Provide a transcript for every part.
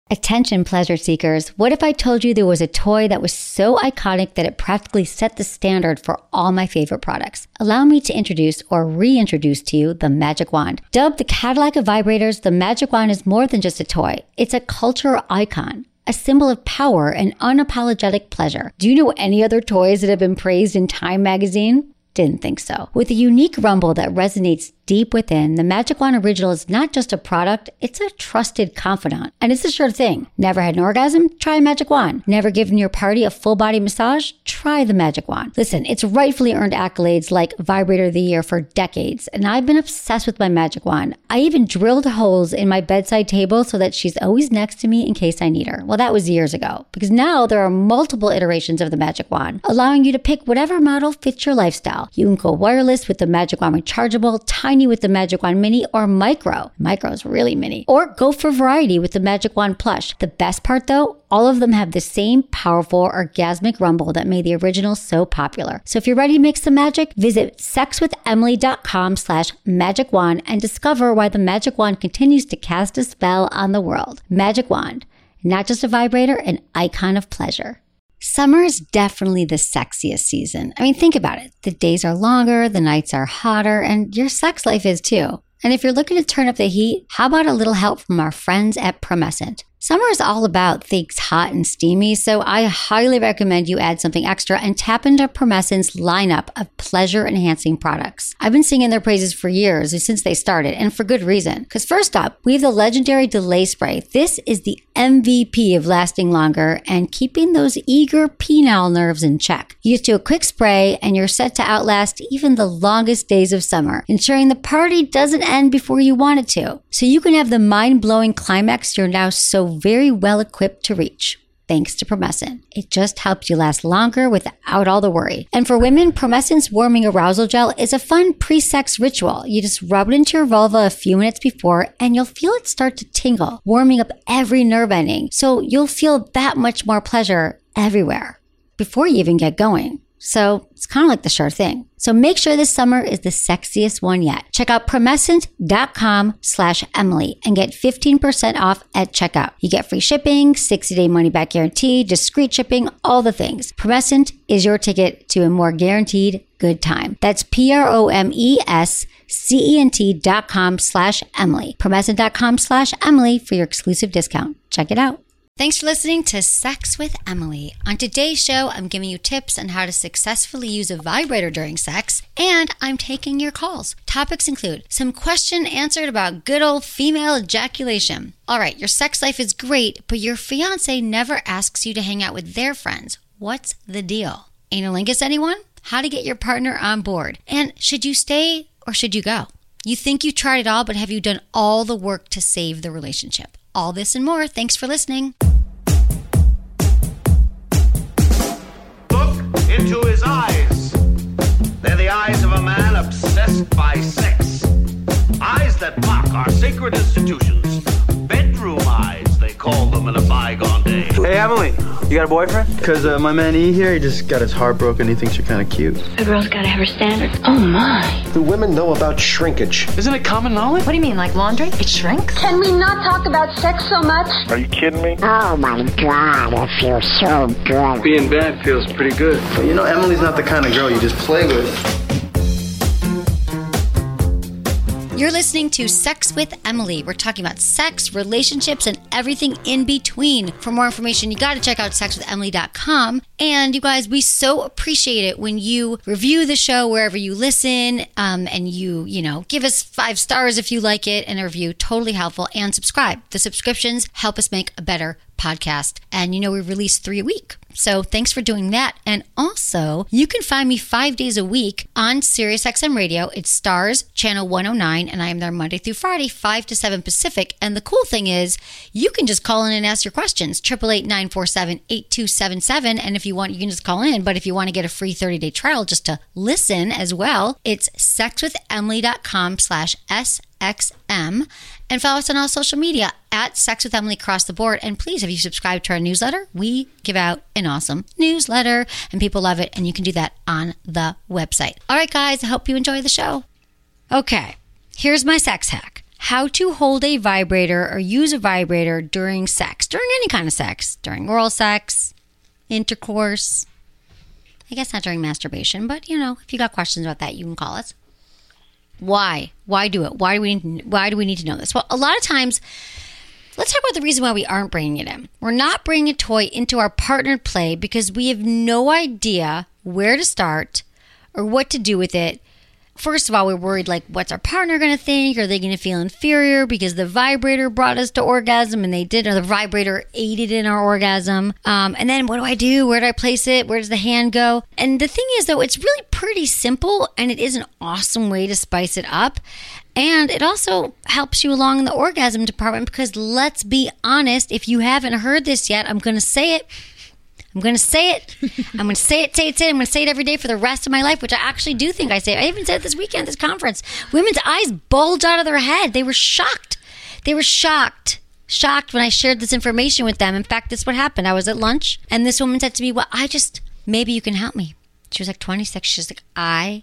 Attention, pleasure seekers. What if I told you there was a toy that was so iconic that it practically set the standard for all my favorite products? Allow me to introduce or reintroduce to you the Magic Wand. Dubbed the Cadillac of vibrators, the Magic Wand is more than just a toy. It's a cultural icon, a symbol of power and unapologetic pleasure. Do you know any other toys that have been praised in Time magazine? Didn't think so. With a unique rumble that resonates deep within, the Magic Wand Original is not just a product, it's a trusted confidant. And it's a sure thing. Never had an orgasm? Try a Magic Wand. Never given your party a full body massage? Try the Magic Wand. Listen, it's rightfully earned accolades like Vibrator of the Year for decades, and I've been obsessed with my Magic Wand. I even drilled holes in my bedside table so that she's always next to me in case I need her. Well, that was years ago, because now there are multiple iterations of the Magic Wand, allowing you to pick whatever model fits your lifestyle. You can go wireless with the Magic Wand Rechargeable, tiny with the Magic Wand Mini, or micro. Micro is really mini. Or go for variety with the Magic Wand Plush. The best part though, all of them have the same powerful orgasmic rumble that made the original so popular. So if you're ready to make some magic, visit sexwithemily.com/magic wand and discover why the Magic Wand continues to cast a spell on the world. Magic Wand, not just a vibrator, an icon of pleasure. Summer is definitely the sexiest season. I mean, think about it. The days are longer, the nights are hotter, and your sex life is too. And if you're looking to turn up the heat, how about a little help from our friends at Promescent? Summer is all about things hot and steamy, so I highly recommend you add something extra and tap into Promescent's lineup of pleasure-enhancing products. I've been singing their praises for years, since they started, and for good reason. Because first up, we have the legendary Delay Spray. This is the MVP of lasting longer and keeping those eager penile nerves in check. You just do a quick spray and you're set to outlast even the longest days of summer, ensuring the party doesn't end before you want it to. So you can have the mind-blowing climax you're now so very well equipped to reach. Thanks to Promescent. It just helps you last longer without all the worry. And for women, Promescent's Warming Arousal Gel is a fun pre-sex ritual. You just rub it into your vulva a few minutes before and you'll feel it start to tingle, warming up every nerve ending. So you'll feel that much more pleasure everywhere before you even get going. So it's kind of like the sure thing. So make sure this summer is the sexiest one yet. Check out promescent.com/Emily and get 15% off at checkout. You get free shipping, 60-day money-back guarantee, discreet shipping, all the things. Promescent is your ticket to a more guaranteed good time. That's promescent.com/Emily. Promescent.com/Emily for your exclusive discount. Check it out. Thanks for listening to Sex with Emily. On today's show, I'm giving you tips on how to successfully use a vibrator during sex, and I'm taking your calls. Topics include some question answered about good old female ejaculation. All right, your sex life is great, but your fiance never asks you to hang out with their friends. What's the deal? Analingus anyone? How to get your partner on board? And should you stay or should you go? You think you tried it all, but have you done all the work to save the relationship? All this and more. Thanks for listening. Look into his eyes. They're the eyes of a man obsessed by sex. Eyes that mock our sacred institutions. Bedroom eyes, they call them in a bygone day. Hey, Emily, you got a boyfriend? Because my man E here, he just got his heart broken. He thinks you're kind of cute. A girl's got to have her standards. Oh, my. Do women know about shrinkage? Isn't it common knowledge? What do you mean, like laundry? It shrinks? Can we not talk about sex so much? Are you kidding me? Oh my God, it feels so good. Being bad feels pretty good. But you know, Emily's not the kind of girl you just play with. You're listening to Sex with Emily. We're talking about sex, relationships, and everything in between. For more information, you got to check out sexwithemily.com. And you guys, we so appreciate it when you review the show wherever you listen, and you give us 5 stars if you like it, and a review, totally helpful, and subscribe. The subscriptions help us make a better podcast. And we release 3 a week. So thanks for doing that. And also, you can find me 5 days a week on SiriusXM Radio. It's Stars, Channel 109, and I am there Monday through Friday, 5 to 7 Pacific. And the cool thing is, you can just call in and ask your questions, 888-947-8277. And if you want, you can just call in. But if you want to get a free 30-day trial just to listen as well, it's sexwithemily.com/SXM. And follow us on all social media at Sex with Emily across the board. And please, if you subscribe to our newsletter, we give out an awesome newsletter and people love it. And you can do that on the website. All right, guys, I hope you enjoy the show. Okay, here's my sex hack. how to hold a vibrator or use a vibrator during sex, during any kind of sex, during oral sex, intercourse. I guess not during masturbation, but if you got questions about that, you can call us. Why? Why do it? Why do we need to know this? Well, a lot of times, let's talk about the reason why we aren't bringing it in. We're not bringing a toy into our partnered play because we have no idea where to start or what to do with it. First of all, we're worried, like, what's our partner going to think? Are they going to feel inferior because the vibrator brought us to orgasm and they did, or the vibrator aided in our orgasm? And then what do I do? Where do I place it? Where does the hand go? And the thing is, though, it's really pretty simple, and it is an awesome way to spice it up. And it also helps you along in the orgasm department because, let's be honest, if you haven't heard this yet, I'm going to say it. I'm going to say it. I'm going to say it. I'm going to say it every day for the rest of my life, which I actually do think I say. I even said it this weekend at this conference. Women's eyes bulged out of their head. They were shocked. They were shocked when I shared this information with them. In fact, this is what happened. I was at lunch, and this woman said to me, well, maybe you can help me. She was like 26. She's like, I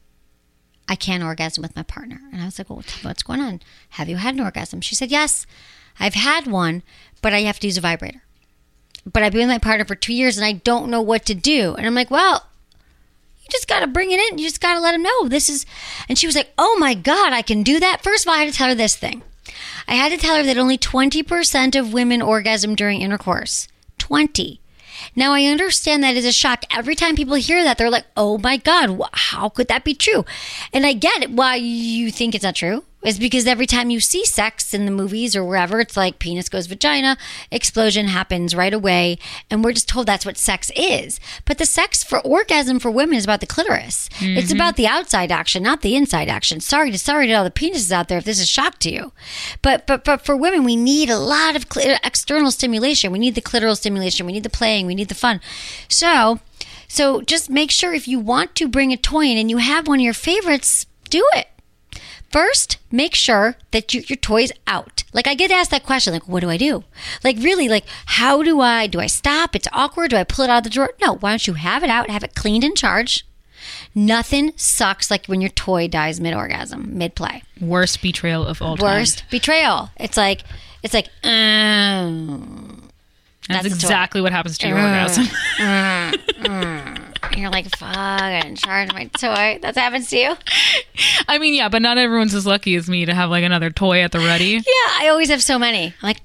can't orgasm with my partner. And I was like, well, what's going on? Have you had an orgasm? She said, yes, I've had one, but I have to use a vibrator. But I've been with my partner for 2 years and I don't know what to do. And I'm like, well, you just got to bring it in. You just got to let him know this is. And she was like, oh my God, I can do that. First of all, I had to tell her this thing. I had to tell her that only 20% of women orgasm during intercourse. 20. Now, I understand that is a shock. Every time people hear that, they're like, oh my God, how could that be true? And I get it. Why you think it's not true is because every time you see sex in the movies or wherever, it's like penis goes vagina, explosion happens right away. And we're just told that's what sex is. But the sex for orgasm for women is about the clitoris. Mm-hmm. It's about the outside action, not the inside action. Sorry to all the penises out there if this is shock to you. But for women, we need a lot of external stimulation. We need the clitoral stimulation. We need the playing. We need the fun. So just make sure if you want to bring a toy in and you have one of your favorites, do it. First, make sure that your toy's out. Like, I get asked that question, like, what do I do? Like, really, like, how do I stop? It's awkward. Do I pull it out of the drawer? No, why don't you have it out, have it cleaned and charged? Nothing sucks like when your toy dies mid-orgasm, mid-play. Worst betrayal of all time. Worst betrayal. It's like, that's exactly what happens to your orgasm. You're like, fuck, I didn't charge my toy. That happens to you? I mean, yeah, but not everyone's as lucky as me to have like another toy at the ready. Yeah, I always have so many. I'm like,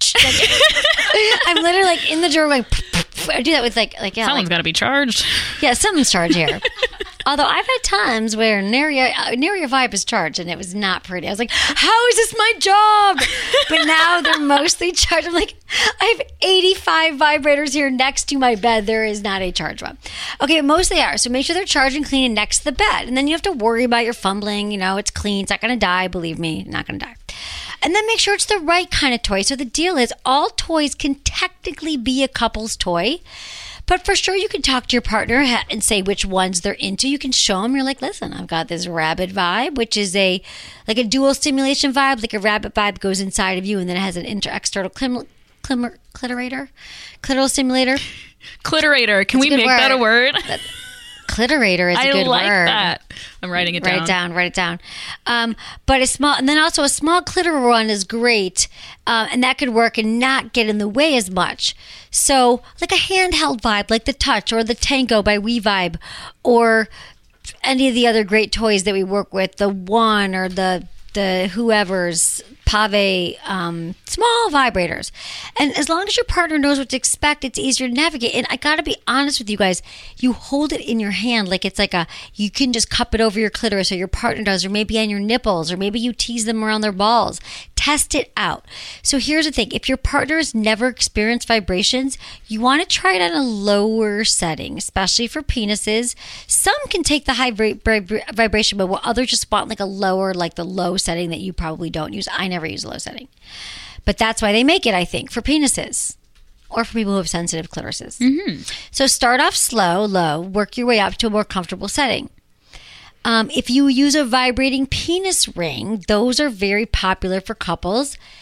I'm literally like in the drawer going, I do that with like yeah. Someone's got to be charged. Yeah, something's charged here. Although I've had times where Naria Vibe is charged and it was not pretty. I was like, how is this my job? But now they're mostly charged. I'm like, I have 85 vibrators here next to my bed. There is not a charged one. Okay, most they are. So make sure they're charged and clean next to the bed. And then you have to worry about your fumbling. It's clean. It's not going to die. Believe me, not going to die. And then make sure it's the right kind of toy. So the deal is all toys can technically be a couple's toy. But for sure, you can talk to your partner and say which ones they're into. You can show them. You're like, listen, I've got this rabbit vibe, which is a dual stimulation vibe. Like a rabbit vibe goes inside of you, and then it has an external clitorator, clitoral stimulator. Clitorator. Can we make that a word? Clitorator is a good word. I like that. I'm writing it down. Write it down. But a small clitoral one is great, and that could work and not get in the way as much. So, like a handheld vibe, like the Touch or the Tango by WeVibe, or any of the other great toys that we work with, the One or the whoever's Pave, small vibrators. And as long as your partner knows what to expect, it's easier to navigate. And I gotta be honest with you guys, you hold it in your hand like it's like you can just cup it over your clitoris, or your partner does, or maybe on your nipples, or maybe you tease them around their balls. Test it out. So here's the thing. If your partner has never experienced vibrations, you want to try it on a lower setting, especially for penises. Some can take the high vibration, but others just want like a lower, like the low setting that you probably don't use. I never use a low setting. But that's why they make it, I think, for penises or for people who have sensitive clitorises. Mm-hmm. So start off slow, low, work your way up to a more comfortable setting. If you use a vibrating penis ring, those are very popular for couples.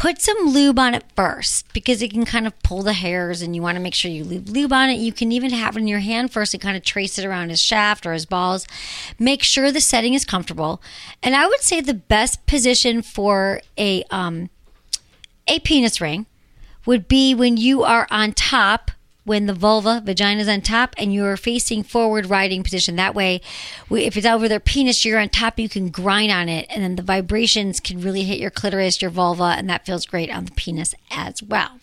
put some lube on it first because it can kind of pull the hairs and you want to make sure you leave lube on it. You can even have it in your hand first and kind of trace it around his shaft or his balls. Make sure the setting is comfortable. And I would say the best position for a penis ring would be when you are on top, when the vagina is on top and you're facing forward riding position. That way, if it's over their penis, you're on top, you can grind on it, and then the vibrations can really hit your clitoris, your vulva, and that feels great on the penis as well.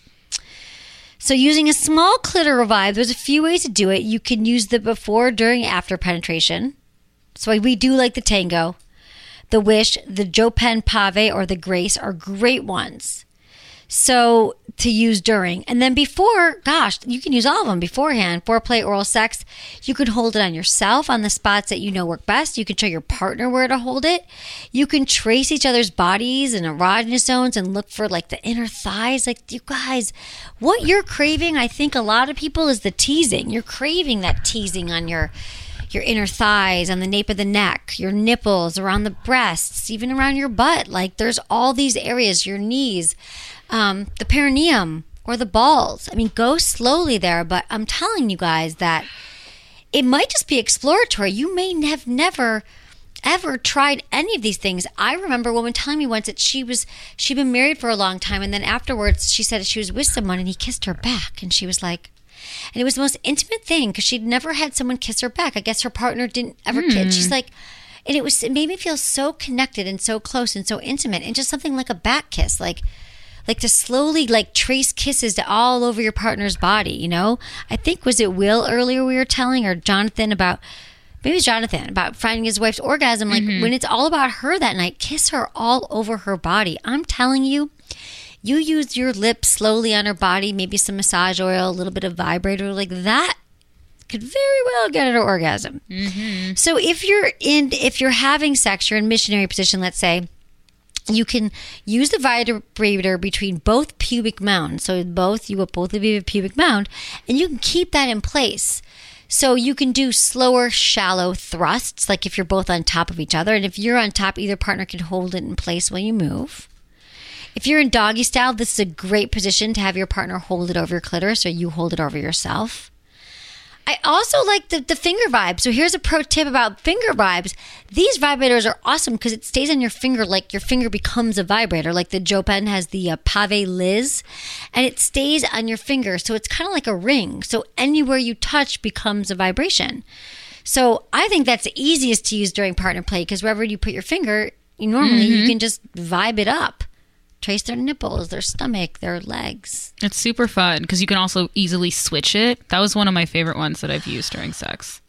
So using a small clitoral revive, there's a few ways to do it. You can use the before, during, after penetration. So we do like the Tango, the Wish, the Joe Pen Pave, or the Grace are great ones. So to use during. And then before, gosh, you can use all of them beforehand. Foreplay, oral sex. You can hold it on yourself on the spots that you know work best. You can show your partner where to hold it. You can trace each other's bodies and erogenous zones and look for like the inner thighs. Like, you guys, what you're craving, I think a lot of people, is the teasing. You're craving that teasing on your inner thighs, on the nape of the neck, your nipples, around the breasts, even around your butt. Like, there's all these areas, your knees, the perineum or the balls. I mean, go slowly there, but I'm telling you guys that it might just be exploratory. You may have never ever tried any of these things. I remember a woman telling me once that she'd been married for a long time, and then afterwards she said she was with someone and he kissed her back, and she was like, and it was the most intimate thing because she'd never had someone kiss her back. I guess her partner didn't ever kiss. She's like, and it made me feel so connected and so close and so intimate, and just something like a back kiss, like to slowly like trace kisses to all over your partner's body, you know? I think, was it Will earlier we were telling, or Jonathan, about finding his wife's orgasm. Like, when it's all about her that night, kiss her all over her body. I'm telling you, you use your lips slowly on her body, maybe some massage oil, a little bit of vibrator, like that could very well get her orgasm. So if you're having sex, you're in missionary position, let's say, you can use the vibrator between both pubic mounds. So both of you have a pubic mound, and you can keep that in place. So you can do slower, shallow thrusts, like if you're both on top of each other. And if you're on top, either partner can hold it in place while you move. If you're in doggy style, this is a great position to have your partner hold it over your clitoris, or you hold it over yourself. I also like the finger vibe. So here's a pro tip about finger vibes. These vibrators are awesome because it stays on your finger, like your finger becomes a vibrator. Like the Joe Pen has the Pave Liz, and it stays on your finger. So it's kind of like a ring. So anywhere you touch becomes a vibration. So I think that's the easiest to use during partner play, because wherever you put your finger, you can just vibe it up. Trace their nipples, their stomach, their legs. It's super fun because you can also easily switch it. That was one of my favorite ones that I've used during sex.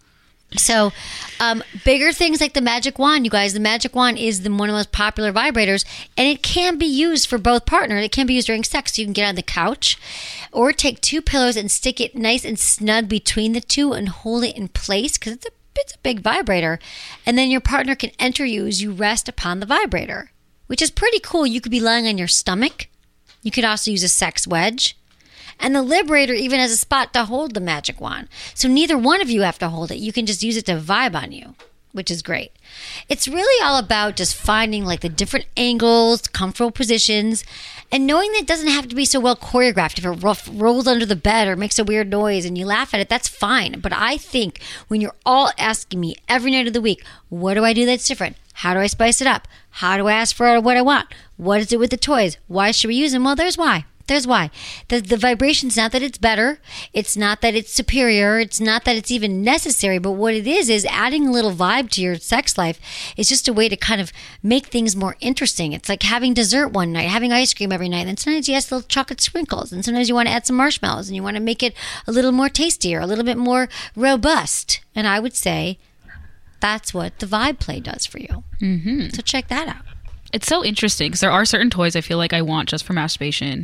So bigger things like the Magic Wand, you guys. The Magic Wand is one of the most popular vibrators, and it can be used for both partners. It can be used during sex. You can get on the couch or take two pillows and stick it nice and snug between the two and hold it in place, because it's a big vibrator. And then your partner can enter you as you rest upon the vibrator, which is pretty cool. You could be lying on your stomach. You could also use a sex wedge. And the Liberator even has a spot to hold the Magic Wand. So neither one of you have to hold it. You can just use it to vibe on you, which is great. It's really all about just finding like the different angles, comfortable positions, and knowing that it doesn't have to be so well choreographed. If it rolls under the bed or makes a weird noise and you laugh at it, that's fine. But I think when you're all asking me every night of the week, what do I do that's different? How do I spice it up? How do I ask for what I want? What is it with the toys? Why should we use them? Well, there's why. There's why. The vibration's not that it's better. It's not that it's superior. It's not that it's even necessary. But what it is adding a little vibe to your sex life is just a way to kind of make things more interesting. It's like having dessert one night, having ice cream every night. And sometimes you ask little chocolate sprinkles. And sometimes you want to add some marshmallows. And you want to make it a little more tastier, a little bit more robust. And I would say that's what the Vibe Play does for you. So check that out. It's so interesting because there are certain toys I feel like I want just for masturbation.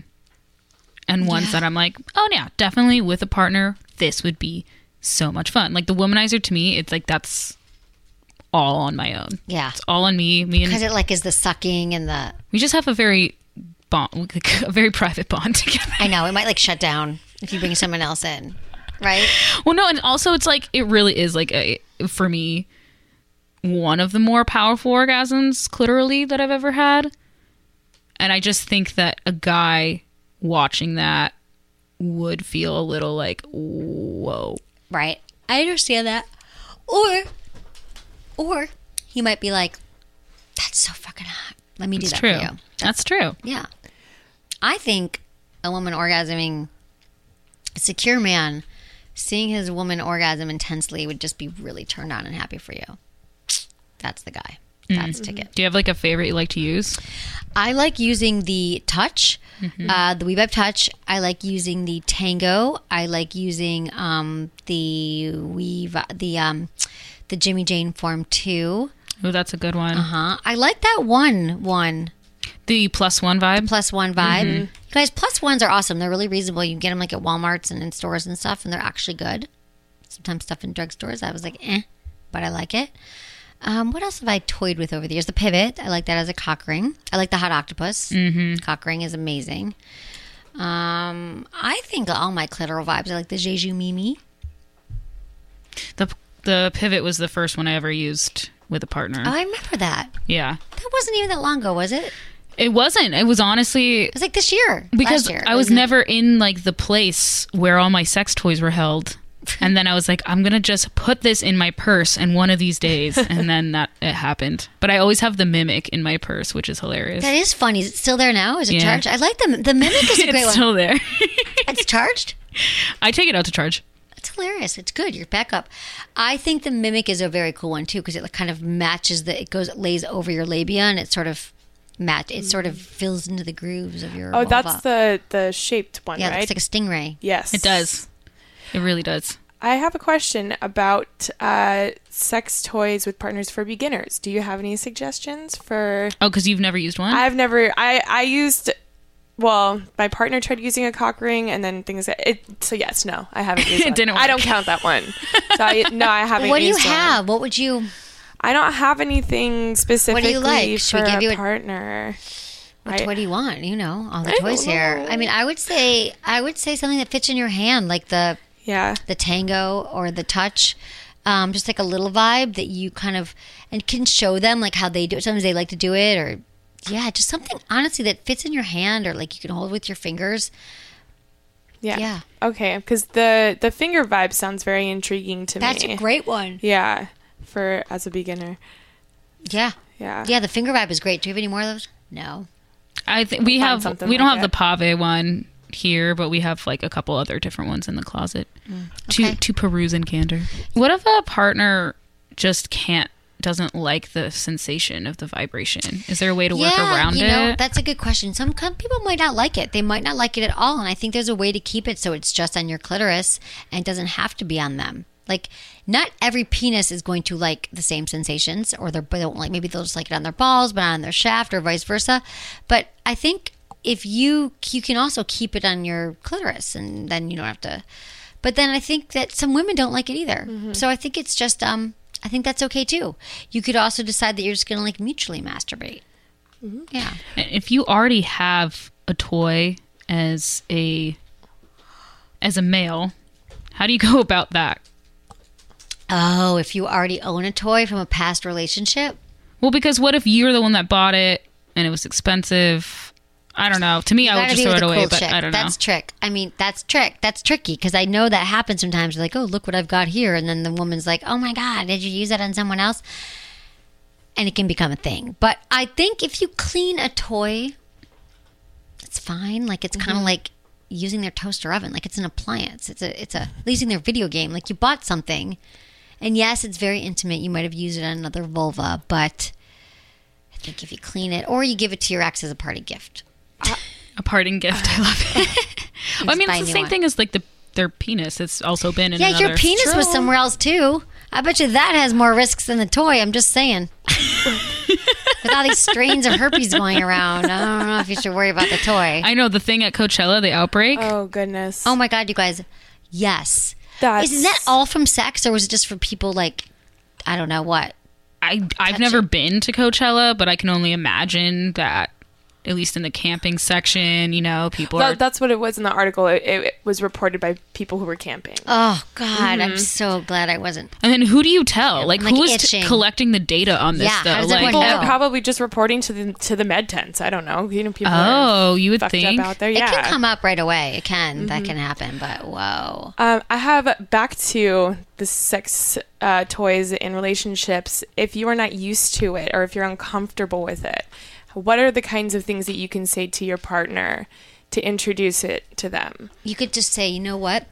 And ones that I'm like, oh yeah, definitely with a partner, this would be so much fun. Like the Womanizer, to me, it's like that's all on my own. Yeah. It's all on me. Because it like is the sucking and the... We just have a very private bond together. I know. It might like shut down if you bring someone else in. Right? Well, no, and also it's like, it really is like, for me, one of the more powerful orgasms, clitorally, that I've ever had. And I just think that a guy watching that would feel a little like, whoa. Right. I understand that. Or he might be like, that's so fucking hot. Let me do that true. for you. That's true. Yeah. I think a woman orgasming, a secure man, seeing his woman orgasm intensely would just be really turned on and happy for you. That's the guy. That's ticket. Do you have like a favorite you like to use? I like using the Touch, the WeVibe Touch. I like using the Tango. I like using the Jimmy Jane Form 2. Oh, that's a good one. I like that one. The +1 vibe. +1 vibe. You guys, +1s are awesome. They're really reasonable. You can get them like at Walmarts and in stores and stuff, and they're actually good. Sometimes stuff in drugstores, I was like, but I like it. What else have I toyed with over the years? The Pivot. I like that as a cock ring. I like the Hot Octopus. Cock ring is amazing. I think all my clitoral vibes. I like the Jeju Mimi. The Pivot was the first one I ever used with a partner. Oh, I remember that. Yeah. That wasn't even that long ago, was it? It wasn't. It was honestly... It was like this year. Because last year, I was never in like the place where all my sex toys were held. And then I was like, I'm going to just put this in my purse and one of these days. And then it happened. But I always have the Mimic in my purse, which is hilarious. That is funny. Is it still there now? Is it charged? I like the Mimic is a great It's one. still there. It's charged? I take it out to charge. It's hilarious. It's good. You're back up. I think the Mimic is a very cool one too because it kind of matches it lays over your labia and it sort of fills into the grooves of your vulva. That's the shaped one, right? Yeah, it's like a stingray. Yes. It does. It really does. I have a question about sex toys with partners for beginners. Do you have any suggestions for... Oh, because you've never used one? I've never... I used... Well, my partner tried using a cock ring and then things... So yes, no, I haven't used one. It didn't work. I don't count that one. So I haven't What do you used one. have? What would you... I don't have anything specifically What do you like? Should for we give you a partner. What do you want? You know, all the toys here. I mean, I would say something that fits in your hand, like the Tango or the Touch. Just like a little vibe that you kind of and can show them like how they do it. Sometimes they like to do it, or just something honestly that fits in your hand, or like you can hold with your fingers. Yeah. Okay, because the finger vibe sounds very intriguing to me. That's a great one. Yeah, for as a beginner. Yeah. Yeah. Yeah, the finger vibe is great. Do you have any more of those? No. I think we don't like have the Pave one here, but we have like a couple other different ones in the closet to peruse in candor. What if a partner just doesn't like the sensation of the vibration? Is there a way to work around it? That's a good question. Some people might not like it. They might not like it at all, and I think there's a way to keep it so it's just on your clitoris and it doesn't have to be on them. Like, not every penis is going to like the same sensations, or they don't like. Maybe they'll just like it on their balls, but not on their shaft, or vice versa. But I think if you can also keep it on your clitoris, and then you don't have to. But then I think that some women don't like it either. Mm-hmm. So I think it's just I think that's okay too. You could also decide that you're just going to like mutually masturbate. Mm-hmm. Yeah. If you already have a toy as a male, how do you go about that? Oh, if you already own a toy from a past relationship? Well, because what if you're the one that bought it and it was expensive? I don't know. To me, I would just throw it away, but I don't know. That's trick. I mean, that's tricky because I know that happens sometimes. You're like, oh, look what I've got here. And then the woman's like, oh my God, did you use that on someone else? And it can become a thing. But I think if you clean a toy, it's fine. Like, it's kind of like using their toaster oven. Like, it's an appliance. It's using their video game. Like, you bought something. And yes, it's very intimate. You might have used it on another vulva, but I think if you clean it, or you give it to your ex as a party gift. A parting gift. I love it. Well, I mean, it's the same thing as like their penis. It's also been in another... your penis was somewhere else too. I bet you that has more risks than the toy. I'm just saying. With all these strains of herpes going around, I don't know if you should worry about the toy. I know the thing at Coachella, the outbreak. Oh, goodness. Oh my God, you guys. Yes. Isn't that all from sex, or was it just for people like, I don't know what? I've never been to Coachella, but I can only imagine that at least in the camping section, people That's what it was in the article. It was reported by people who were camping. Oh, God. I'm so glad I wasn't. And then who do you tell? Like, who is itching. Collecting the data on this, Yeah, though? how does Like, everyone know? People probably just reporting to the med tents. I don't know. People you would fucked think. up out there. It Yeah. can come up right away. It can. That can happen. But whoa. I have back to the sex toys in relationships. If you are not used to it or if you're uncomfortable with it, what are the kinds of things that you can say to your partner to introduce it to them? You could just say, you know what?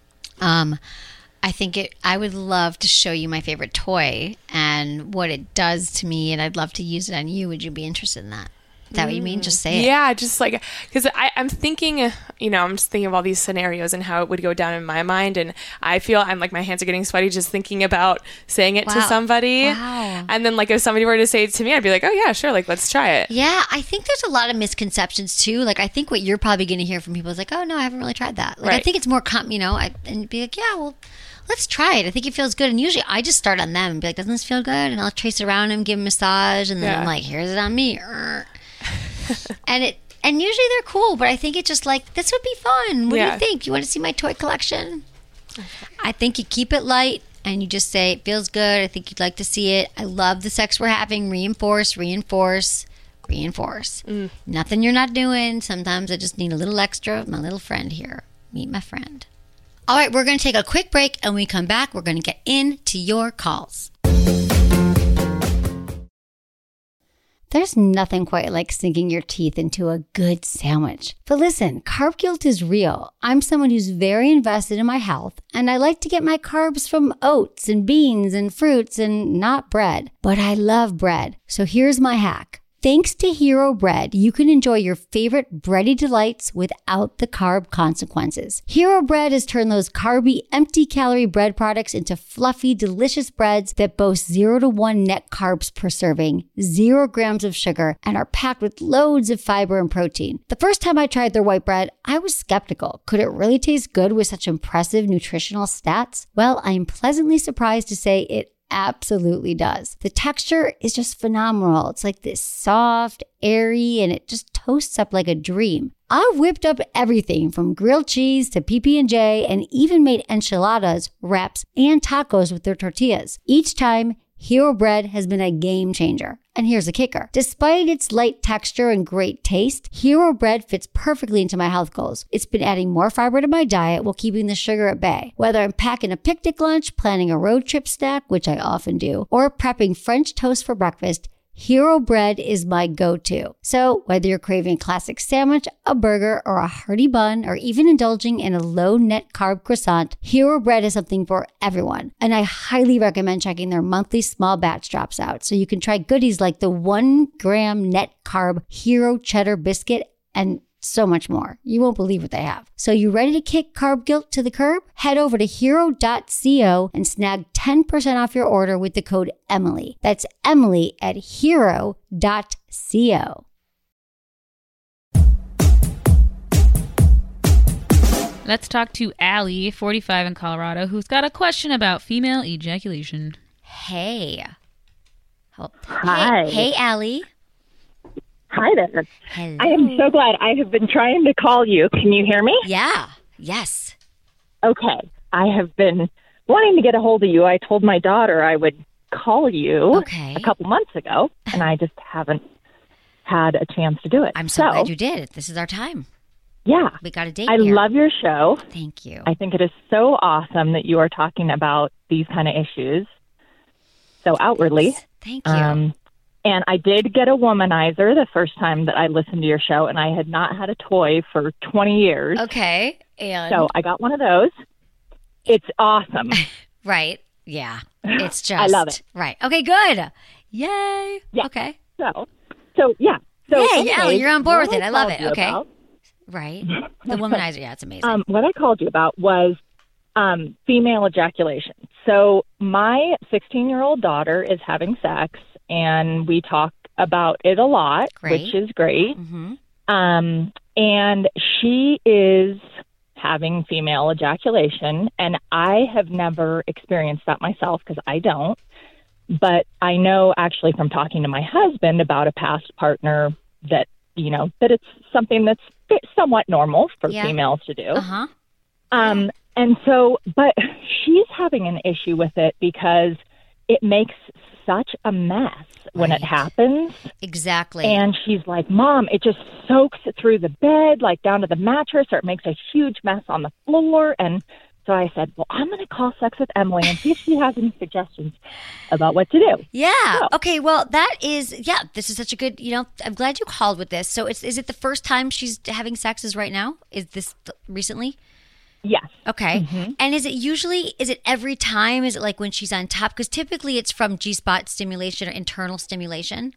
I would love to show you my favorite toy and what it does to me, and I'd love to use it on you. Would you be interested in that? Is that what you mean? Just say it. Yeah, just like, because I'm thinking, I'm just thinking of all these scenarios and how it would go down in my mind. And I feel my hands are getting sweaty just thinking about saying it to somebody. Wow. And then if somebody were to say it to me, I'd be like, oh yeah, sure. Let's try it. Yeah, I think there's a lot of misconceptions too. I think what you're probably going to hear from people is like, oh no, I haven't really tried that. I Right. think it's more, and be like, yeah, well, let's try it. I think it feels good. And usually I just start on them and be like, doesn't this feel good? And I'll trace around him, give him a massage. And then I'm like, here's it on me. And usually they're cool, but I think it's just this would be fun. What do you think? You want to see my toy collection? I think you keep it light and you just say, it feels good. I think you'd like to see it. I love the sex we're having. Reinforce. Nothing you're not doing. Sometimes I just need a little extra. My little friend here. Meet my friend. All right, we're going to take a quick break, and when we come back, we're going to get into your calls. There's nothing quite like sinking your teeth into a good sandwich. But listen, carb guilt is real. I'm someone who's very invested in my health, and I like to get my carbs from oats and beans and fruits and not bread. But I love bread. So here's my hack. Thanks to Hero Bread, you can enjoy your favorite bready delights without the carb consequences. Hero Bread has turned those carby, empty-calorie bread products into fluffy, delicious breads that boast 0 to 1 net carbs per serving, 0 grams of sugar, and are packed with loads of fiber and protein. The first time I tried their white bread, I was skeptical. Could it really taste good with such impressive nutritional stats? Well, I am pleasantly surprised to say it absolutely does. The texture is just phenomenal. It's like this soft, airy, and it just toasts up like a dream. I've whipped up everything from grilled cheese to PB&J and even made enchiladas, wraps, and tacos with their tortillas. Each time, Hero Bread has been a game changer. And here's the kicker. Despite its light texture and great taste, Hero Bread fits perfectly into my health goals. It's been adding more fiber to my diet while keeping the sugar at bay. Whether I'm packing a picnic lunch, planning a road trip snack, which I often do, or prepping French toast for breakfast, Hero Bread is my go-to. So whether you're craving a classic sandwich, a burger, or a hearty bun, or even indulging in a low net carb croissant, Hero Bread is something for everyone. And I highly recommend checking their monthly small batch drops out so you can try goodies like the 1 gram net carb Hero Cheddar Biscuit and so much more. You won't believe what they have. So you ready to kick carb guilt to the curb? Head over to hero.co and snag 10% off your order with the code Emily. That's Emily at hero.co. Let's talk to Allie, 45 in Colorado, who's got a question about female ejaculation. Hey. Hi. Hey, Allie. Hi there. Hello. I am so glad. I have been trying to call you. Can you hear me? Yeah. Yes. Okay. I have been wanting to get a hold of you. I told my daughter I would call you a couple months ago, and I just haven't had a chance to do it. I'm so glad you did. This is our time. Yeah. We got a date I here. love your show. Thank you. I think it is so awesome that you are talking about these kind of issues so outwardly. Thank you. And I did get a womanizer the first time that I listened to your show, and I had not had a toy for 20 years. Okay. And so I got one of those. It's awesome. Right. Yeah. It's just. I love it. Right. Okay, good. Yay. Yeah. Okay. So yeah. So Yay, anyways, Allie, you're on board with what it. I love called it. you Okay. about- Right. The womanizer. Yeah, it's amazing. What I called you about was female ejaculation. So my 16-year-old daughter is having sex, and we talk about it a lot, which is great. Mm-hmm. And she is having female ejaculation, and I have never experienced that myself because I don't. But I know actually from talking to my husband about a past partner that, that it's something that's somewhat normal for females to do. Uh-huh. And so, but she's having an issue with it because it makes such a mess when it happens. Exactly. And she's like, Mom, it just soaks through the bed, like down to the mattress, or it makes a huge mess on the floor. And so I said, well, I'm going to call Sex with Emily and see if she has any suggestions about what to do. Yeah. So, okay. Well, this is such a good, I'm glad you called with this. So is it the first time she's having sex is right now? Is this recently? Yes. Okay. Mm-hmm. And is it every time? Is it like when she's on top? Because typically it's from G-spot stimulation or internal stimulation.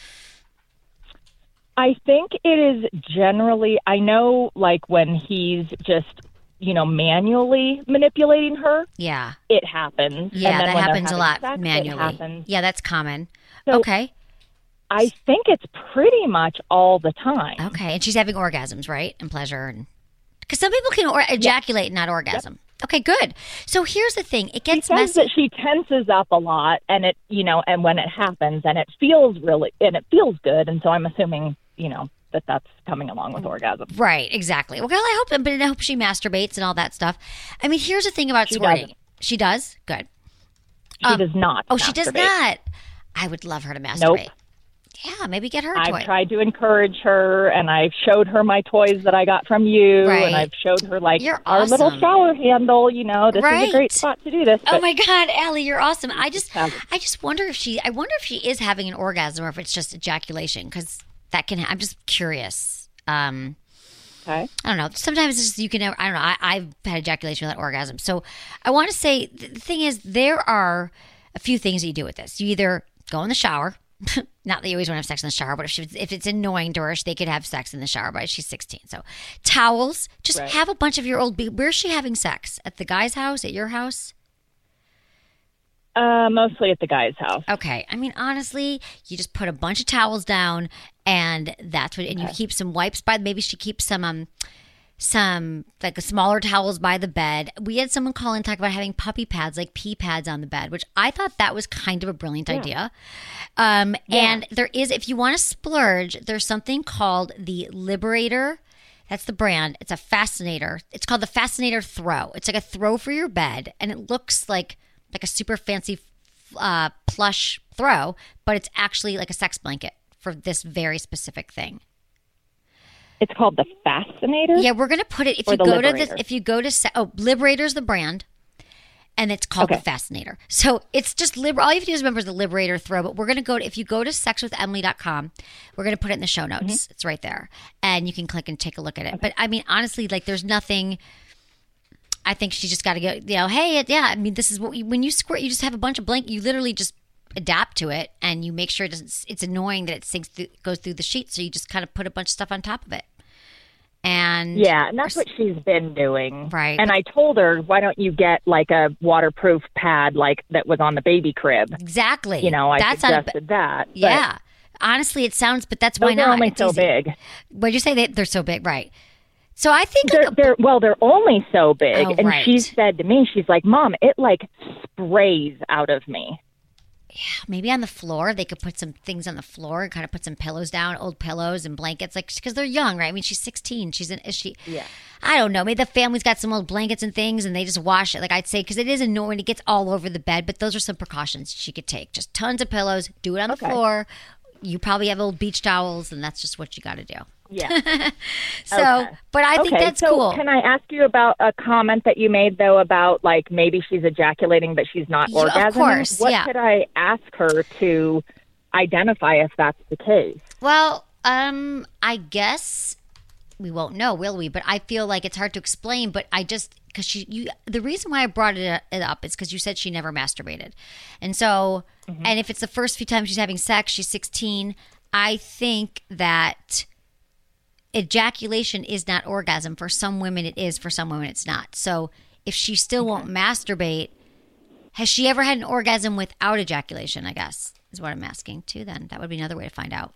I think it is generally, I know like when he's just, manually manipulating her. Yeah. It happens. Yeah, and then that happens a lot sex, manually. Yeah, that's common. So okay. I think it's pretty much all the time. Okay. And she's having orgasms, right? And pleasure and... Because some people can ejaculate and not orgasm. Yep. Okay, good. So here's the thing. It gets messy. That she tenses up a lot, and it, and when it happens, and it feels good, and so I'm assuming, that's coming along with orgasm. Right, exactly. Well, I hope she masturbates and all that stuff. I mean, here's the thing about squirting. She does? Good. She does not. Oh, she does not. I would love her to masturbate. Nope. Yeah, maybe get her a toy. I've tried to encourage her, and I've showed her my toys that I got from you, right. and I've showed her, like, you're our awesome. little shower handle, this right. is a great spot to do this. Oh, my God, Allie, you're awesome. I just wonder if she is having an orgasm or if it's just ejaculation, because that can I'm just curious. Okay. I don't know. Sometimes it's just I don't know. I've had ejaculation without orgasm. So I want to say, the thing is, there are a few things that you do with this. You either go in the shower. Not that you always want to have sex in the shower, but if it's annoying to her, they could have sex in the shower, but she's 16. So towels, just have a bunch of your old... Where's she having sex? At the guy's house? At your house? Mostly at the guy's house. Okay. I mean, honestly, you just put a bunch of towels down, and that's what... And you keep some wipes by... Maybe she keeps some like smaller towels by the bed. We had someone call and talk about having puppy pads, like pee pads on the bed, which I thought that was kind of a brilliant idea. And there is, if you want to splurge, there's something called the Liberator. That's the brand. It's a Fascinator. It's called the Fascinator Throw. It's like a throw for your bed, and it looks like a super fancy plush throw, but it's actually like a sex blanket for this very specific thing. It's called the Fascinator? Yeah, we're going to put it, if you go to Liberator's the brand, and it's called the Fascinator. So it's just, all you have to do is remember the Liberator Throw, but we're going to if you go to sexwithemily.com, we're going to put it in the show notes. Mm-hmm. It's right there. And you can click and take a look at it. Okay. But I mean, honestly, like there's nothing, I think she just got to go, hey, I mean, this is when you squirt, you just have a bunch of you literally just adapt to it, and you make sure it's annoying that it goes through the sheet, so you just kind of put a bunch of stuff on top of it. And that's what she's been doing. Right. And I told her, why don't you get like a waterproof pad like that was on the baby crib? Exactly. I suggested that. Yeah. Honestly, it sounds, but that's why not. They're only so big. What'd you say? They're so big, right? So I think they're only so big. And right. she said to me, she's like, Mom, it like sprays out of me. Yeah, maybe on the floor. They could put some things on the floor and kind of put some pillows down, old pillows and blankets, like because they're young, right? I mean, she's 16. Yeah. I don't know. Maybe the family's got some old blankets and things, and they just wash it. Like I'd say, because it is annoying. It gets all over the bed, but those are some precautions she could take. Just tons of pillows. Do it on the floor. You probably have old beach towels, and that's just what you got to do. Yeah. But I think that's cool. Can I ask you about a comment that you made, though, about, like, maybe she's ejaculating, but she's not orgasming? Of course, What could I ask her to identify if that's the case? Well, I guess we won't know, will we? But I feel like it's hard to explain, but I just... Because the reason why I brought it up is because you said she never masturbated. And so, and if it's the first few times she's having sex, she's 16, I think that... ejaculation is not orgasm. For some women it is, for some women it's not. So if she still won't masturbate, has she ever had an orgasm without ejaculation, I guess, is what I'm asking too then. That would be another way to find out.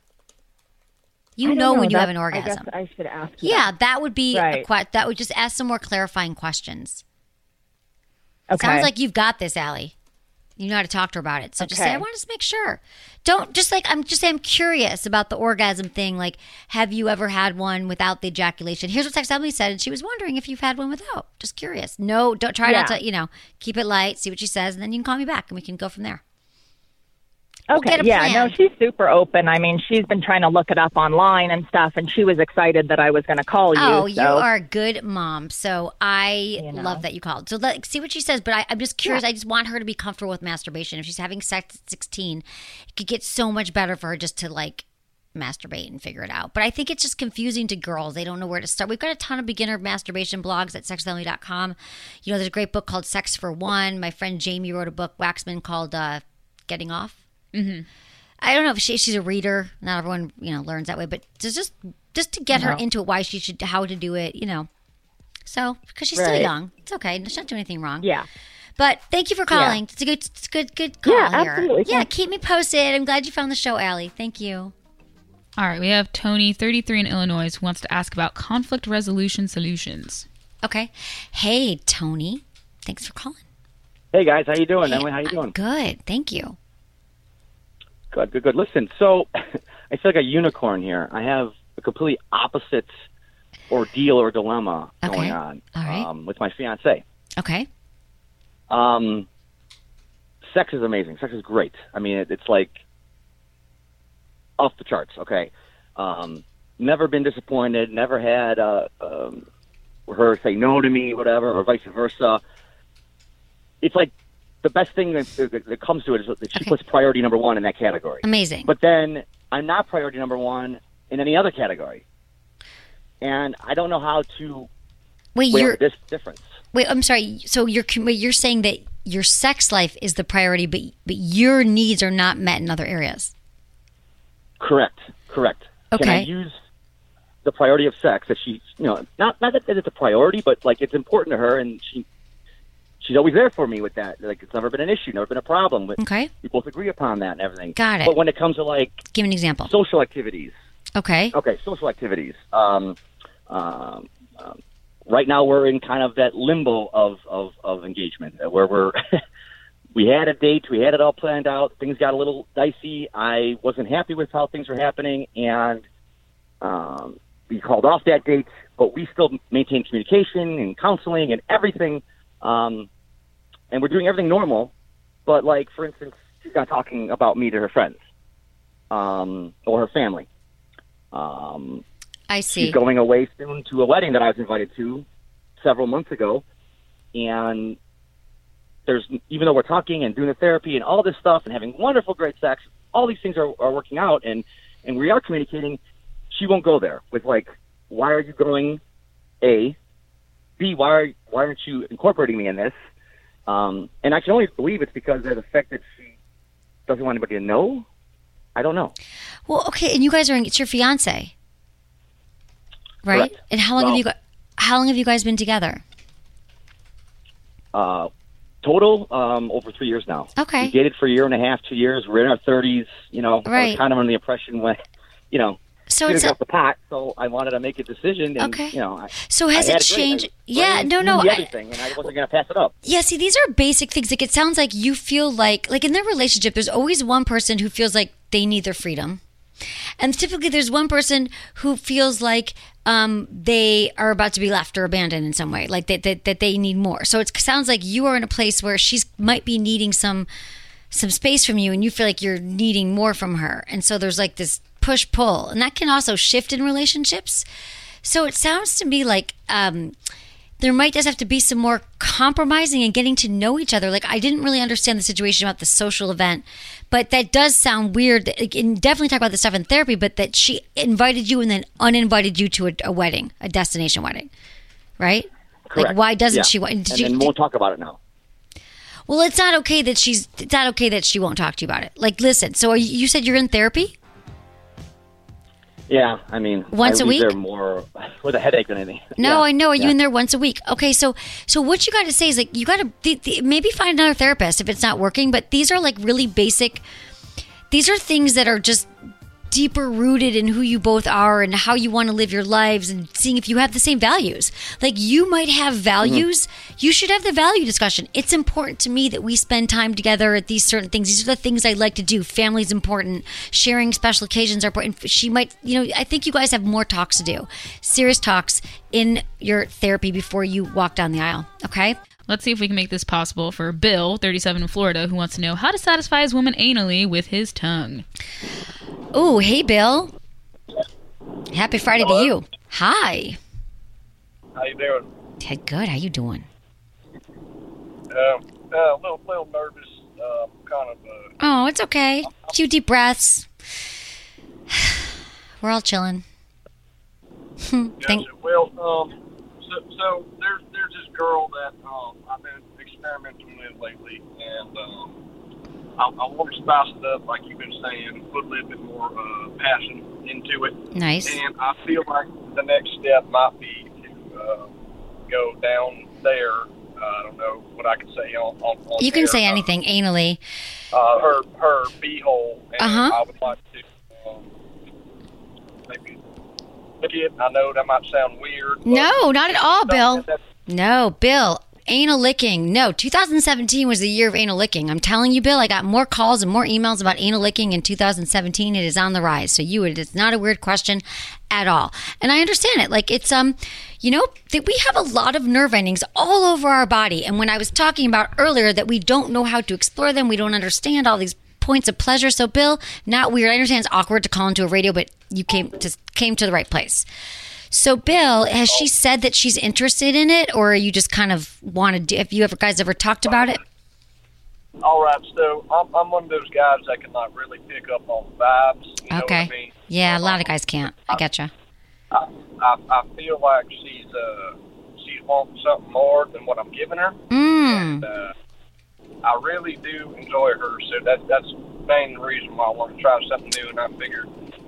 You know when you have an orgasm. I guess I should ask you that would be, right. That would just ask some more clarifying questions. Okay. Sounds like you've got this, Allie. You know how to talk to her about it. So just Okay. say, I want to make sure. Don't just like, I'm curious about the orgasm thing. Like, have you ever had one without the ejaculation? Here's what Sex Emily said. And she was wondering if you've had one without. Just curious. No, don't try not to, keep it light, see what she says. And then you can call me back and we can go from there. Okay, get a yeah, plan. no, she's super open. I mean, she's been trying to look it up online and stuff, and she was excited that I was going to call you. Oh, so. you are a good mom. So I love that you called. So see what she says. But I'm just curious. Yeah. I just want her to be comfortable with masturbation. If she's having sex at 16, it could get so much better for her just to like masturbate and figure it out. But I think it's just confusing to girls. They don't know where to start. We've got a ton of beginner masturbation blogs at sexwithemily.com. There's a great book called Sex for One. My friend Jamie wrote a book, Waxman, called Getting Off. Mm-hmm. I don't know if she's a reader. Not everyone, learns that way. But just to get her into it, why she should, how to do it, So, because she's still young. It's okay. She's not doing anything wrong. Yeah. But thank you for calling. Yeah. It's a good call here. Absolutely. Yeah, keep me posted. I'm glad you found the show, Allie. Thank you. All right, we have Tony, 33 in Illinois, who wants to ask about conflict resolution solutions. Okay. Hey, Tony. Thanks for calling. Hey, guys. How you doing, Emily? How you doing? Good. Thank you. Good. Listen, so I feel like a unicorn here. I have a completely opposite ordeal or dilemma going on with my fiance. Okay. Sex is amazing. Sex is great. I mean, it's like off the charts. Okay. Never been disappointed. Never had her say no to me, whatever, or vice versa. It's like the best thing that comes to it is that she puts priority number one in that category. Amazing. But then I'm not priority number one in any other category. And I don't know how to weigh this difference. Wait, I'm sorry. So you're saying that your sex life is the priority, but your needs are not met in other areas. Correct. Okay. Can I use the priority of sex that she, not that it's a priority, but like it's important to her, and she's always there for me with that. Like it's never been an issue, never been a problem. Okay. We both agree upon that and everything. Got it. But when it comes to like, give me an example. Social activities. Okay. Social activities. Right now we're in kind of that limbo of engagement where we had a date, we had it all planned out, things got a little dicey. I wasn't happy with how things were happening, and we called off that date, but we still maintain communication and counseling and everything, and we're doing everything normal. But like, for instance, she's not talking about me to her friends or her family. I see. She's going away soon to a wedding that I was invited to several months ago, and even though we're talking and doing the therapy and all this stuff and having wonderful, great sex, all these things are working out, and we are communicating. She won't go there with like, why are you going? A, B, why aren't you incorporating me in this? And I can only believe it's because of the fact that she doesn't want anybody to know. I don't know. Well, okay, and you guys it's your fiance, right? Correct. And how long have you guys been together? Total, over 3 years now. Okay. We dated for a year and a half, 2 years. We're in our 30s. I was kind of under the impression when, so it's off the pot. So I wanted to make a decision. And, okay. So has it changed? Yeah, no. Everything, and I wasn't going to pass it up. Yeah, see, these are basic things. Like, it sounds like you feel like in their relationship, there's always one person who feels like they need their freedom. And typically there's one person who feels like they are about to be left or abandoned in some way, like that they need more. So it sounds like you are in a place where she might be needing some space from you, and you feel like you're needing more from her. And so there's like this push-pull, and that can also shift in relationships. So it sounds to me like there might just have to be some more compromising and getting to know each other. Like, I didn't really understand the situation about the social event, but that does sound weird. And definitely talk about this stuff in therapy, but that she invited you and then uninvited you to a wedding, a destination wedding, right? Correct. Like, why doesn't she want? And then won't talk about it now. Well, it's not okay that she won't talk to you about it. Like, listen. So you said you're in therapy? Yeah, I mean, once a week. There more with a headache than anything. No, I know. Are you in there once a week? Okay, so what you got to say is like you got to maybe find another therapist if it's not working. But these are like really basic. These are things that are just deeper rooted in who you both are and how you want to live your lives and seeing if you have the same values. Like, you might have values. You should have the value discussion. It's important to me that we spend time together at these certain things. These are the things I like to do. Family's important. Sharing special occasions are important. She might, I think you guys have more talks to do. Serious talks in your therapy before you walk down the aisle. Okay? Let's see if we can make this possible for Bill, 37 in Florida, who wants to know how to satisfy his woman anally with his tongue. Oh, hey, Bill. Happy Friday to you. Hi. How you doing? Hey, good. How you doing? A little nervous. Kind of. Oh, it's okay. A few deep breaths. We're all chilling. So there's this girl that I've been experimenting with lately, and I want to spice it up, like you've been saying, put a little bit more passion into it. Nice. And I feel like the next step might be to go down there. I don't know what I can say on you can there. say anything anally. Her beehole, and I would like to maybe look it. I know that might sound weird. No, not at all, Bill. No, Bill. Anal licking. No, 2017 was the year of anal licking. I'm telling you, Bill, I got more calls and more emails about anal licking in 2017. It is on the rise. So it's not a weird question at all. And I understand it. Like, it's, that we have a lot of nerve endings all over our body. And when I was talking about earlier that we don't know how to explore them, we don't understand all these points of pleasure. So, Bill, not weird. I understand it's awkward to call into a radio, but you came to the right place. So, Bill, has she said that she's interested in it, or you just kind of want to do? Have you guys ever talked about it? All right, so I'm one of those guys that can not really pick up on vibes. You know what I mean? Yeah, a lot of guys can't. I getcha. I feel like she's wanting something more than what I'm giving her, and I really do enjoy her. So that's the main reason why I want to try something new. And I figured,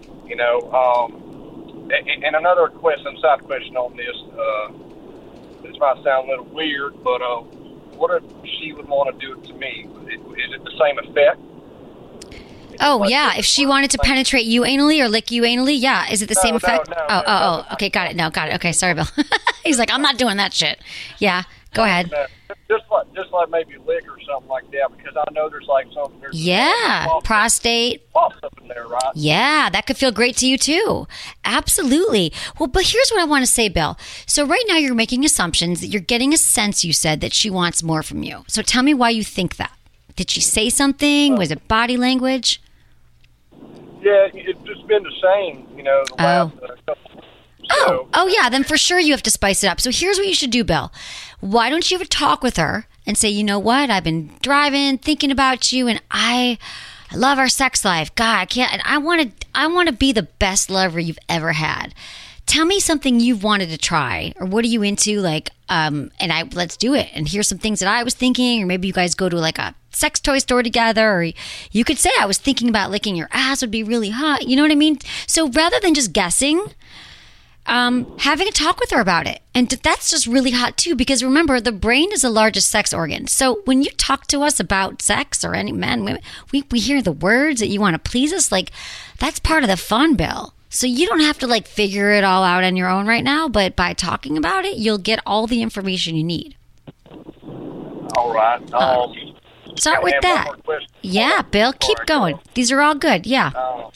and another side question on this might sound a little weird, but what if she would want to do it to me? Is it the same effect? Oh, yeah. If she wanted to penetrate you anally or lick you anally, yeah. Is it the same effect? No. Okay, got it. No, got it. Okay, sorry, Bill. He's like, I'm not doing that shit. Yeah, go ahead. Just like maybe lick or something like that, because I know there's prostate. Up in there, right? Yeah, that could feel great to you too. Absolutely. Well, but here's what I want to say, Bill. So right now you're making assumptions that you're getting a sense, you said, that she wants more from you. So tell me why you think that. Did she say something? Was it body language? Yeah, it's just been the same, the last couple. Oh, yeah, then for sure you have to spice it up. So here's what you should do, Bill. Why don't you have a talk with her and say, you know what, I've been driving, thinking about you, and I love our sex life. God, I can't, and I want to be the best lover you've ever had. Tell me something you've wanted to try, or what are you into, let's do it. And here's some things that I was thinking, or maybe you guys go to like a sex toy store together, or you could say, I was thinking about licking your ass would be really hot. You know what I mean? So rather than just guessing, having a talk with her about it. And that's just really hot too, because remember, the brain is the largest sex organ. So when you talk to us about sex, or any men, women, we hear the words that you want to please us. Like, that's part of the fun, Bill. So you don't have to figure it all out on your own right now, but by talking about it, you'll get all the information you need. All right. Start with that. Yeah, Bill, keep going. These are all good. Yeah.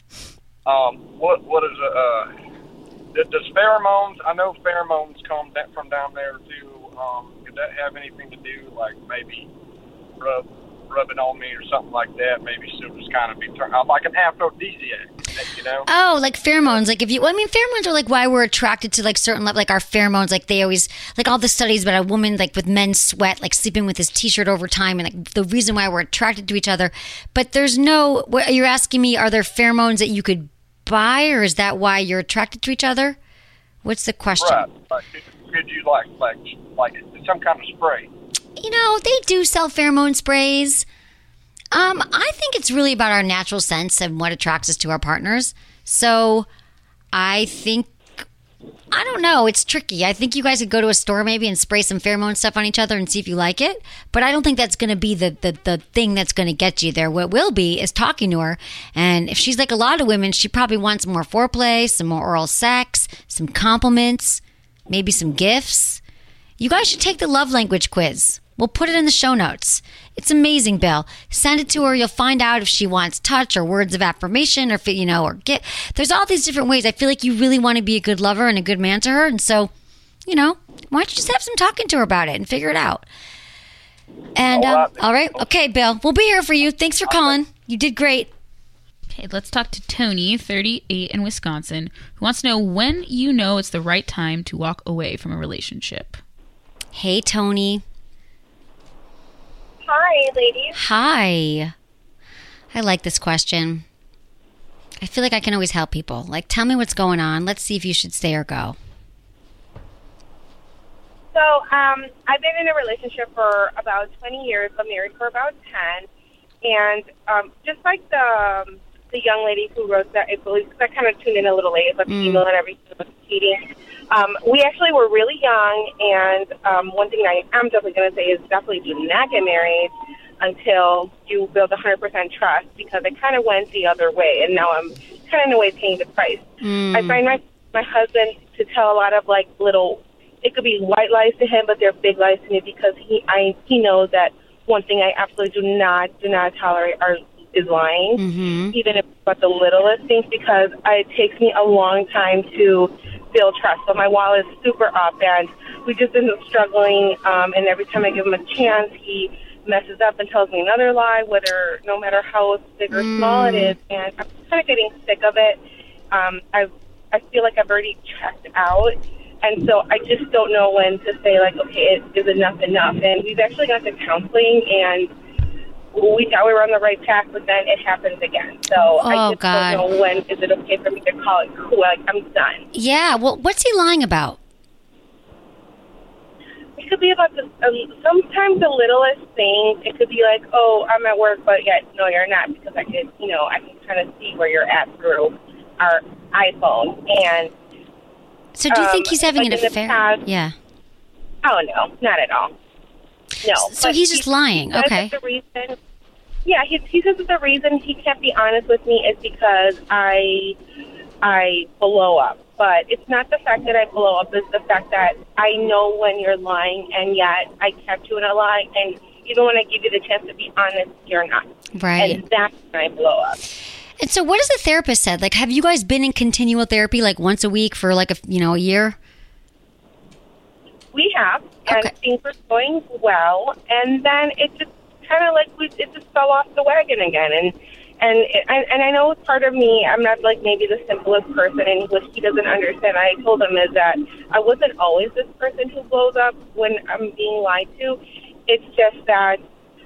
What is does pheromones? I know pheromones come from down there too. Could that have anything to do, like maybe rub it on me or something like that? Maybe she'll just kind of be like an aphrodisiac, Oh, like pheromones. Like pheromones are like why we're attracted to certain, like our pheromones. Like they always, like all the studies about a woman, like with men's sweat, like sleeping with his t-shirt over time, and the reason why we're attracted to each other. But there's no, what you're asking me, are there pheromones that you could buy, or is that why you're attracted to each other? What's the question? Right. Could you like some kind of spray? They do sell pheromone sprays. I think it's really about our natural sense and what attracts us to our partners. So I think I don't know. It's tricky. I think you guys could go to a store maybe and spray some pheromone stuff on each other and see if you like it. But I don't think that's going to be the thing that's going to get you there. What will be is talking to her. And if she's like a lot of women, she probably wants more foreplay, some more oral sex, some compliments, maybe some gifts. You guys should take the love language quiz. We'll put it in the show notes. It's amazing, Bill. Send it to her. You'll find out if she wants touch or words of affirmation or, if it, or get. There's all these different ways. I feel like you really want to be a good lover and a good man to her. And so, why don't you just have some talking to her about it and figure it out? And, all right. Okay, Bill. We'll be here for you. Thanks for calling. You did great. Okay, let's talk to Tony, 38 in Wisconsin, who wants to know when you know it's the right time to walk away from a relationship. Hey, Tony. Hi, ladies. Hi. I like this question. I feel like I can always help people. Like, tell me what's going on. Let's see if you should stay or go. So, I've been in a relationship for about 20 years, but married for about 10. And just like the young lady who wrote that, I kind of tuned in a little late, but email and everything was cheating. We actually were really young, and one thing I am definitely going to say is definitely do not get married until you build 100% trust, because it kind of went the other way, and now I'm kind of in a way paying the price. I find my husband to tell a lot of like little, it could be white lies to him, but they're big lies to me, because he knows that one thing I absolutely do not tolerate is lying, even if it's about the littlest things, because it takes me a long time to build trust. So my wall is super up, and we just end up struggling, and every time I give him a chance, he messes up and tells me another lie, no matter how big or small it is, and I'm kind of getting sick of it. I feel like I've already checked out, and so I just don't know when to say, like, okay, is enough? And we've actually gone to counseling, and we thought we were on the right path, but then it happens again. So I just don't know when is it okay for me to call it cool, like I'm done. Yeah, well, what's he lying about? It could be about sometimes the littlest things. It could be like, oh, I'm at work, but yet, no, you're not, because I can kind of see where you're at through our iPhone. And so do you think he's having an affair? Yeah. Oh, no, not at all. No. So he's just lying. Okay. Yeah, he says that the reason he can't be honest with me is because I blow up. But it's not the fact that I blow up, it's the fact that I know when you're lying, and yet I kept you in a lie, and even when I give you the chance to be honest, you're not. Right. And that's when I blow up. And so what has the therapist said? Like, have you guys been in continual therapy, like once a week for like a year? We have, and things were going well, and then it just kind of like it just fell off the wagon again, and I know part of me, I'm not like maybe the simplest person, and what he doesn't understand, I told him, is that I wasn't always this person who blows up when I'm being lied to. It's just that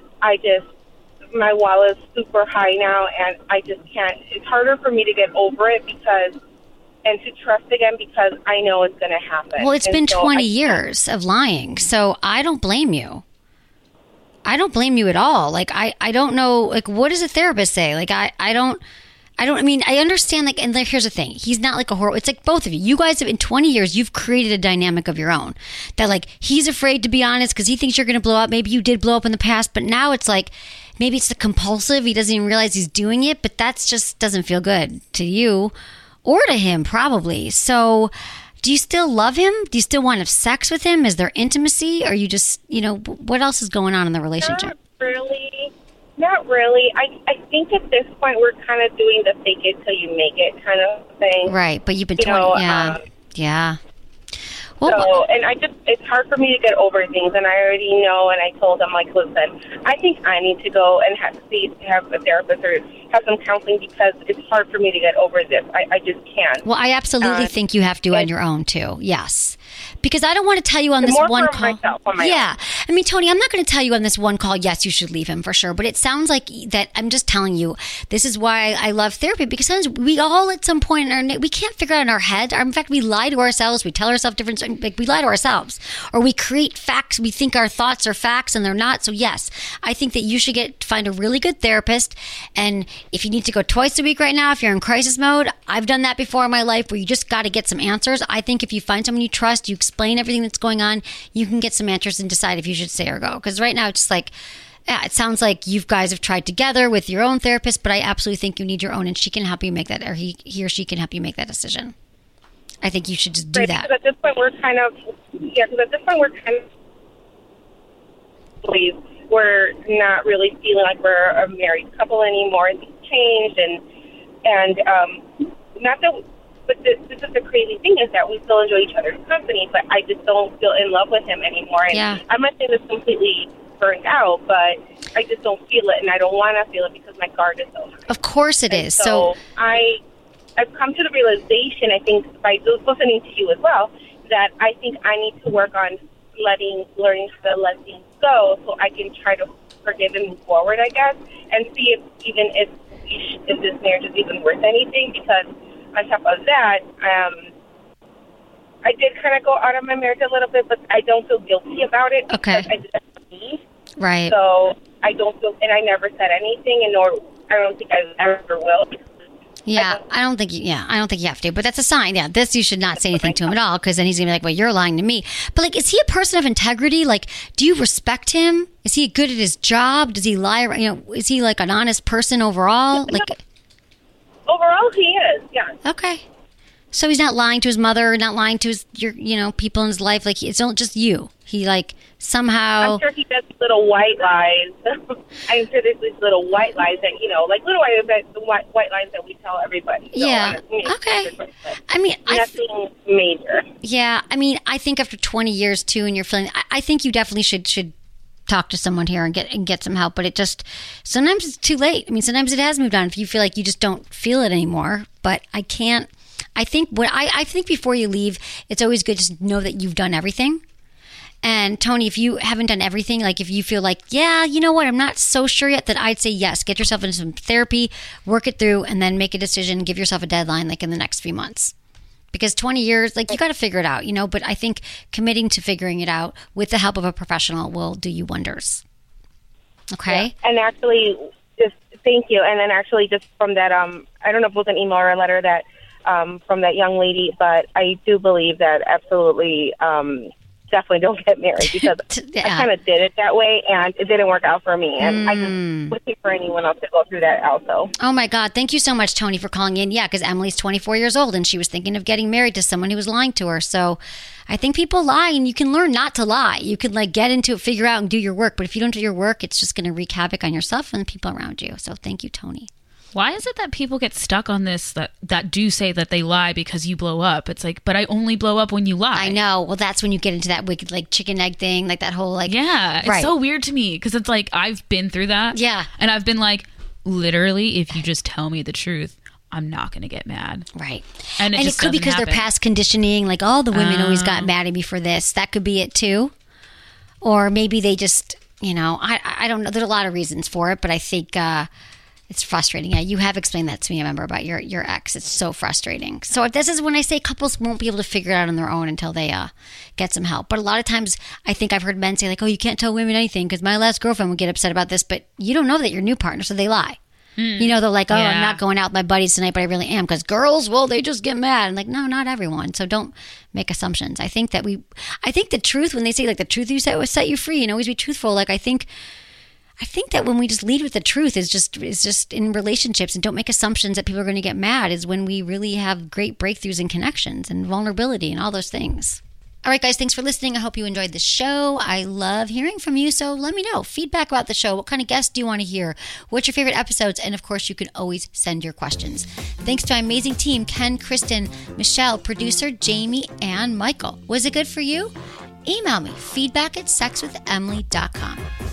my wall is super high now, and I just can't. It's harder for me to get over it and to trust again, because I know it's going to happen. Well, it's been 20 years of lying, so I don't blame you. I don't blame you at all. Like, I don't know, like, what does a therapist say? Like, I mean, I understand, like, and like, here's the thing. He's not like a horrible, it's like both of you. You guys have, in 20 years, you've created a dynamic of your own. That, like, he's afraid to be honest because he thinks you're going to blow up. Maybe you did blow up in the past, but now it's like, maybe it's the compulsive. He doesn't even realize he's doing it, but that's just doesn't feel good to you or to him, probably. So, do you still love him? Do you still want to have sex with him? Is there intimacy? Or you just, what else is going on in the relationship? Not really. I think at this point we're kind of doing the fake it till you make it kind of thing. Right, but you've been 20, yeah. Well, and it's hard for me to get over things, and I already know, and I told him, like, listen, I think I need to go and have a therapist or have some counseling, because it's hard for me to get over this. I just can't. Well, I absolutely think you have to on your own, too. Yes. Because I don't want to tell you on this one call. Yeah. I I mean, Tony, I'm not going to tell you on this one call, yes, you should leave him for sure. But it sounds like that I'm just telling you, this is why I love therapy, because sometimes we all at some point, we can't figure out in our head. In fact, we lie to ourselves. We tell ourselves different, like we lie to ourselves. Or we create facts. We think our thoughts are facts and they're not. So yes, I think that you should find a really good therapist. And if you need to go twice a week right now, if you're in crisis mode, I've done that before in my life where you just got to get some answers. I think if you find someone you trust, you explain everything that's going on, you can get some answers and decide if you should stay or go. Because right now it's just like, yeah, it sounds like you guys have tried together with your own therapist, but I absolutely think you need your own, and she can help you make that, or he or she can help you make that decision. I think you should just do that. Because at this point we're kind of we're not really feeling like we're a married couple anymore. Things changed, and not that. But this is the crazy thing, is that we still enjoy each other's company, but I just don't feel in love with him anymore. And yeah. I'm not saying this completely burned out, but I just don't feel it, and I don't want to feel it because my guard is so high. Of course it is. So I've come to the realization, I think, by listening to you as well, that I think I need to work on learning to let things go, so I can try to forgive and move forward, I guess, and see if this marriage is even worth anything. Because on top of that, I did kind of go out of my marriage a little bit, but I don't feel guilty about it. Okay. Because I did that for me. Right. So I don't feel, and I never said anything, and I don't think I ever will. Yeah, I don't think you have to, but that's a sign. Yeah, this, you should not say anything to him at all, because then he's gonna be like, well, you're lying to me. But like, is he a person of integrity? Like, do you respect him? Is he good at his job? Does he lie? Is he like an honest person overall? Like, overall, he is. Yeah. Okay. So he's not lying to his mother, not lying to his people in his life. Like, it's not just you. He like somehow. I'm sure he does little white lies. I'm sure there's these little white lies that like little white lies that we tell everybody. So yeah. Okay. I mean, nothing major. Yeah. I mean, I think after 20 years too, and you're feeling, I think you definitely should talk to someone here and get some help. But it just, sometimes it's too late. I mean, sometimes it has moved on if you feel like you just don't feel it anymore. But I think before you leave, it's always good to know that you've done everything. And Tony, if you haven't done everything, like if you feel like, yeah, you know what, I'm not so sure yet, that I'd say yes, get yourself into some therapy, work it through, and then make a decision, give yourself a deadline, like in the next few months. Because 20 years, like, you got to figure it out, but I think committing to figuring it out with the help of a professional will do you wonders. Okay? Yeah. And actually, just thank you. And then actually just from that, I don't know if it was an email or a letter that, from that young lady, but I do believe that absolutely, definitely don't get married, because I kind of did it that way and it didn't work out for me. And I just would hate for anyone else to go through that also. Oh my God. Thank you so much, Tony, for calling in. Yeah, because Emily's 24 years old and she was thinking of getting married to someone who was lying to her. So I think people lie, and you can learn not to lie. You can get into it, figure out and do your work. But if you don't do your work, it's just going to wreak havoc on yourself and the people around you. So thank you, Tony. Why is it that people get stuck on this, that do say that they lie because you blow up? It's like, but I only blow up when you lie. I know. Well, that's when you get into that wicked, chicken egg thing, that whole, Yeah, it's right. So weird to me, because it's like, I've been through that. Yeah. And I've been like, literally, if you just tell me the truth, I'm not going to get mad. Right. And it could be because their past conditioning, all the women always got mad at me for this. That could be it too. Or maybe they just, I don't know. There's a lot of reasons for it, but I think, it's frustrating. Yeah, you have explained that to me, I remember, about your ex. It's so frustrating. So this is when I say couples won't be able to figure it out on their own until they get some help. But a lot of times, I think I've heard men say, oh, you can't tell women anything because my last girlfriend would get upset about this. But you don't know that your new partner, so they lie. They're like, oh, yeah. I'm not going out with my buddies tonight, but I really am. Because girls, well, they just get mad. And no, not everyone. So don't make assumptions. I think the truth, when they say the truth you said will set you free, and always be truthful. I think that when we just lead with the truth is just in relationships, and don't make assumptions that people are going to get mad, is when we really have great breakthroughs and connections and vulnerability and all those things. All right, guys, thanks for listening. I hope you enjoyed the show. I love hearing from you, so let me know. Feedback about the show. What kind of guests do you want to hear? What's your favorite episodes? And, of course, you can always send your questions. Thanks to my amazing team, Ken, Kristen, Michelle, producer Jamie, and Michael. Was it good for you? Email me, feedback@sexwithemily.com.